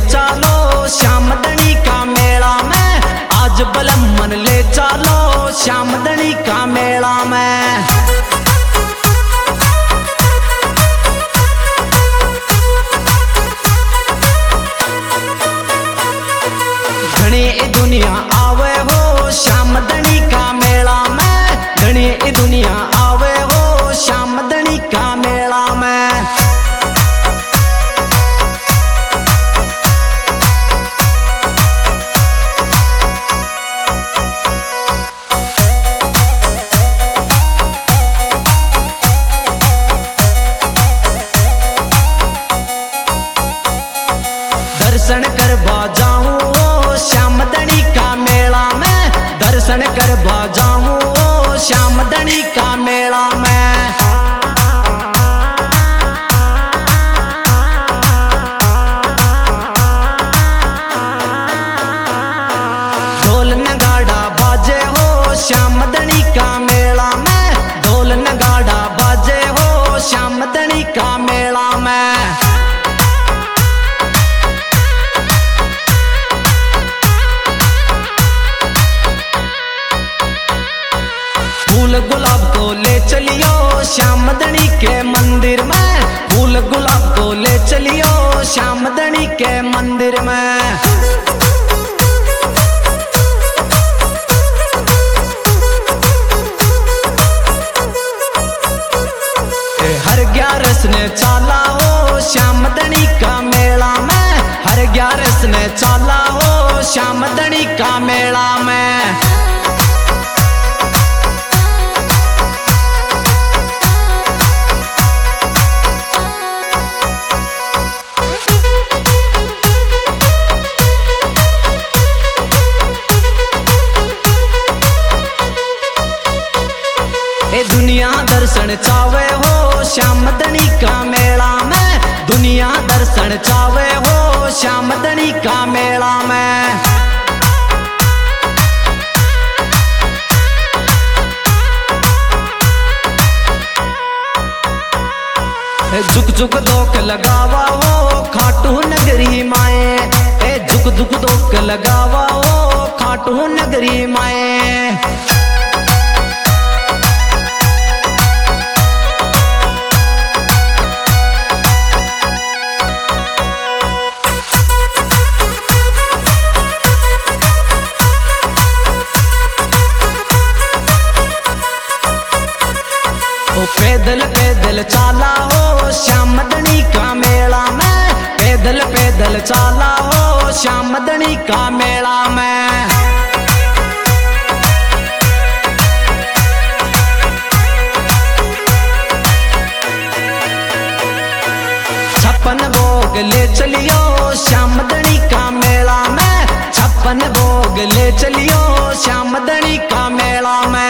चालो श्यामदनी का मेला में, आज बलमन ले चालो श्यामदनी का मेला में। घनी दुनिया आवे हो श्यामदनी का मेला में, घनी दुनिया आवे हो श्यामदनी का मेला में। दर्शन करवा जाऊं श्यामदनी का मेला में, दर्शन करवा जाऊं श्यामदनी का मेला में। ढोल नगाड़ा बाजे हो श्यामदनी का मेला में, ढोल नगाड़ा बाजे हो श्यामदनी का मेला में। फूल गुलाब को ले चलियो श्यामदनी के मंदिर में, फूल गुलाब को ले चलियो श्यामदनी के मंदिर में। हर 11 ने चाला हो श्यामदनी का मेला में, हर 11 ने चाला हो श्यामदनी का मेला में। दुनिया दर्शन चावे हो श्यामदनी का मेला में, दुनिया दर्शन चावे हो श्यामदनी का मेला में। झुक झुक दोक लगावा हो खाटू नगरी माए, झुक झुक दोक लगावा हो खाटू नगरी माए। पैदल पैदल चाला हो श्यामदनी का मेला में, पैदल पैदल चाला हो श्यामदनी का मेला में। छप्पन भोग ले चलियो श्यामदनी का मेला में, छप्पन भोग ले चलियो श्यामदनी का मेला में।